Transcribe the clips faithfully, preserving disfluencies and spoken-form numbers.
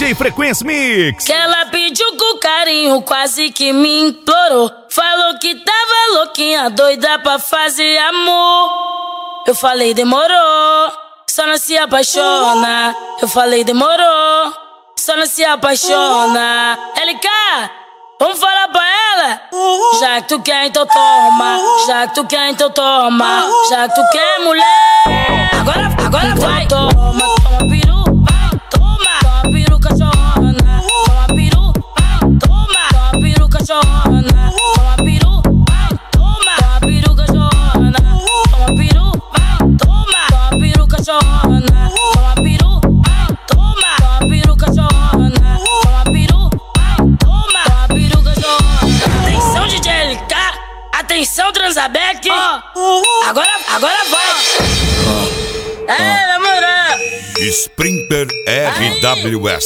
D J Frequência Mix. Que ela pediu com carinho, quase que me implorou. Falou que tava louquinha, doida pra fazer amor. Eu falei demorou, só não se apaixona. Eu falei demorou, só não se apaixona. L K, vamos falar pra ela? Já que tu quer, então toma. Já que tu quer, então toma. Já que tu quer, mulher, Agora, agora vai. Toma, toma peru, toma. Toma peru, cachorrona. Toma peru, toma. Toma peru, cachorrona. Toma peru, toma. Toma peru, cachorrona. Toma peru, toma. Toma peru, cachorrona. Toma peru, toma. Toma peru, cachorrona. Toma peru, toma. Toma peru, cachorrona. Atenção, D J L K. Atenção, Transabec. Agora, agora vai. É, namorado. Sprinter R W S.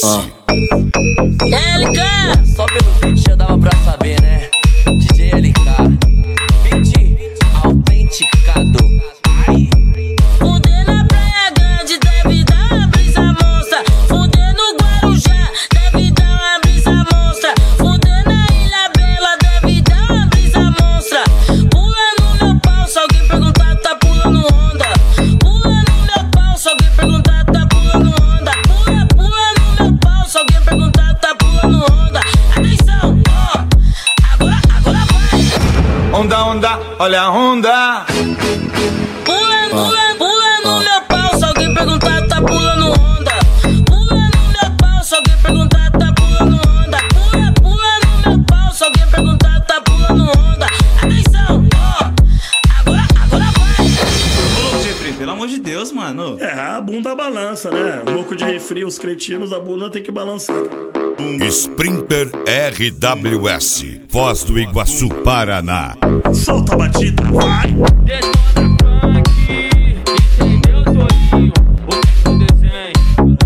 L K. Só pelo vídeo já dava pra saber, né? D J L K, beat autenticado. Ai. Fuder na Praia Grande deve dar uma brisa monstra. Fuder no Guarujá deve dar uma brisa monstra. Fuder na Ilha Bela deve dar uma brisa monstra. Pula no meu pau, se alguém perguntar, tá pulando onda. Pula no meu pau, se alguém perguntar, tá pulando onda. Pula, pula no meu pau, se alguém perguntar, tá pulando onda. Atenção, ó, agora, agora vai. Onda, onda, olha a onda. Pula, pula, pula no meu pau, se alguém perguntar, tá pulando onda. Pula no meu pau, se alguém perguntar, tá pulando onda. Pula, pula no meu pau, se alguém perguntar, tá pulando onda. Atenção, ó, agora, agora vai. Ô, Jeffrey, pelo amor de Deus, mano. É, a bunda balança, né? Louco de refri, os cretinos, a bunda tem que balançar. Sprinter R W S, Foz do Iguaçu, Paraná. Solta a batida, vai! Detona funk, entendeu, Toninho? O que é o desenho?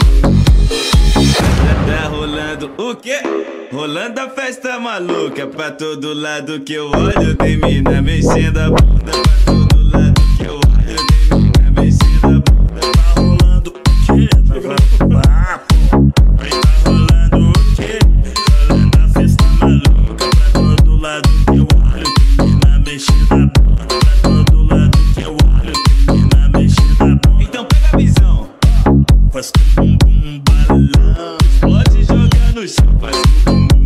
Tá rolando o quê? Rolando a festa maluca. Pra todo lado que eu olho, tem mina mexendo a bunda. Pra todo lado que eu olho, tem mina mexendo a bunda. Tá rolando o quê? Tá rolando papo. Aí tá rolando o quê? Rolando a festa maluca. Pra todo lado que eu olho, tem mina mexendo a bunda. Pra todo lado que eu olho, tem mina mexendo a bunda. Então pega a visão. Faz com bum bum balão. Explode e joga no chão. Faz com bumbum